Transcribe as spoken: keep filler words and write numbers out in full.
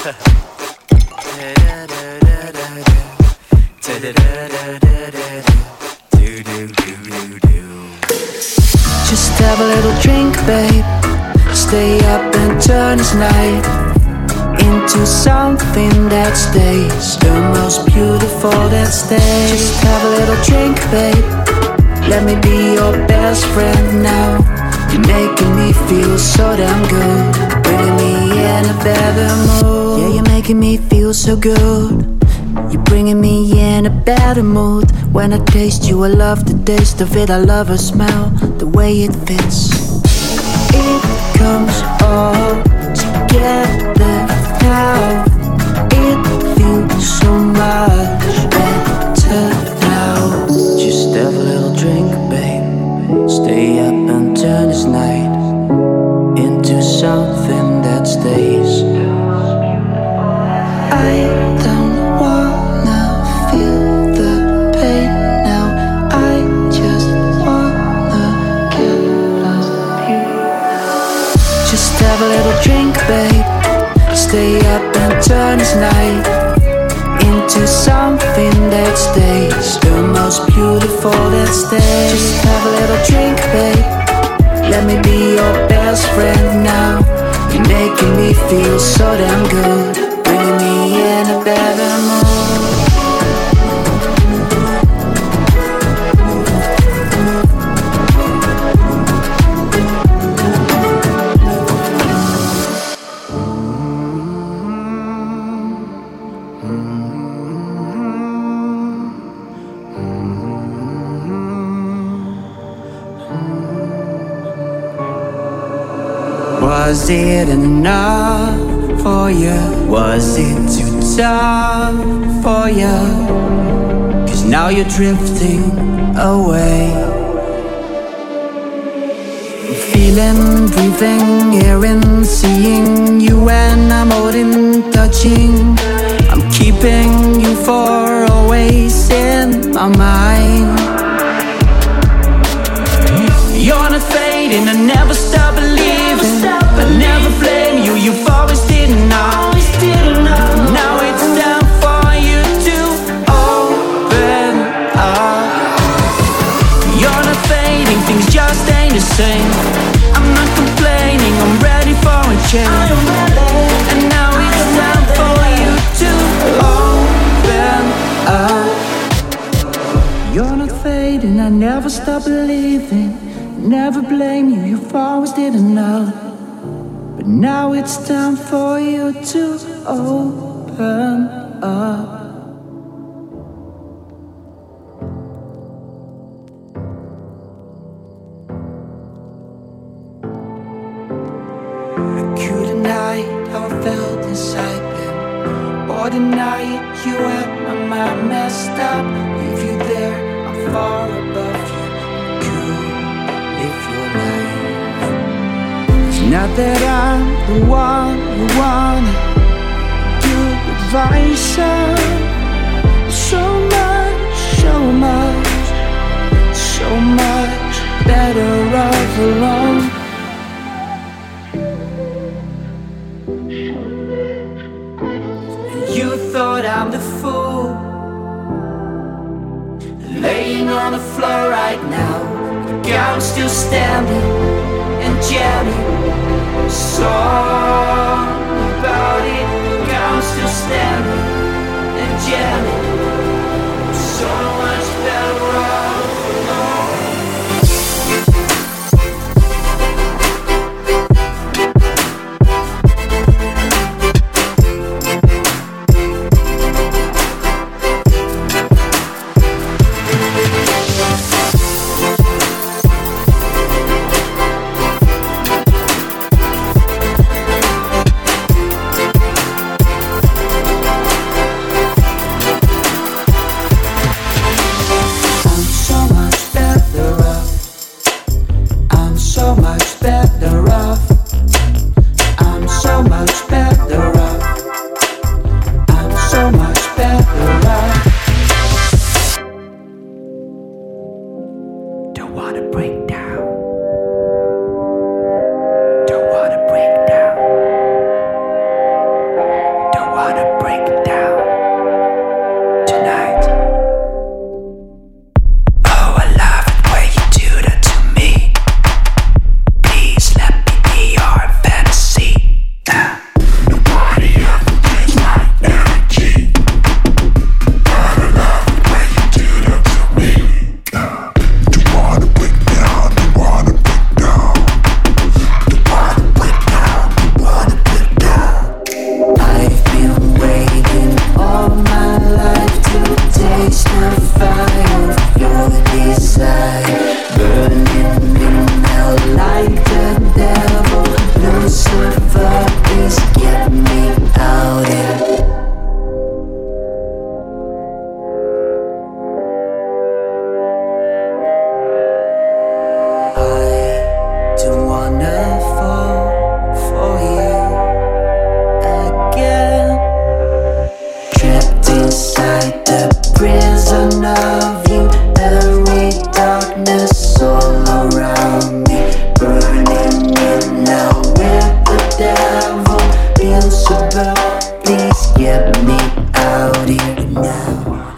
Just have a little drink, babe. Stay up and turn this night into something that stays, the most beautiful that stays. Just have a little drink, babe. Let me be your best friend now. You're making me feel so damn good, bringing me in a better mood. Yeah, you're making me feel so good. You're bringing me in a better mood. When I taste you, I love the taste of it. I love the smell, the way it fits. It comes all together now. It feels so much better now. Just have a little drink, babe. Stay up and turn this night into something that stays. I don't wanna feel the pain now. I just wanna get lost with you. Just have a little drink, babe. Stay up and turn this night into something that stays, the most beautiful that stays. Just have a little drink, babe. Let me be your best friend now. You're making me feel so damn good, bringing me in a better mood. Was it enough for you? Was it too tough for you? Cause now you're drifting away. I'm feeling, breathing, hearing, seeing you, and I'm holding, touching. I'm keeping you for always in my mind. You're not fading, I never stop believing. I never blame you, you've always did know. Now it's time for you to open up. You're not fading, things just ain't the same. I'm not complaining, I'm ready for a change. And now it's time for you to open up. You're not fading, I never stop believing. Never blame you, you've always didn't know. But now it's time for you to open up. I couldn't hide how I felt inside them. Or the night you had my mind messed up. Leave you there, I'm far above you. Not that I'm the one you wanna do advice on. So much, so much, so much better off alone. And you thought I'm the fool, laying on the floor right now. The gown's still standing and jamming. Song about it, the gown's still standing and jamming. So much better off alone. get me out here now.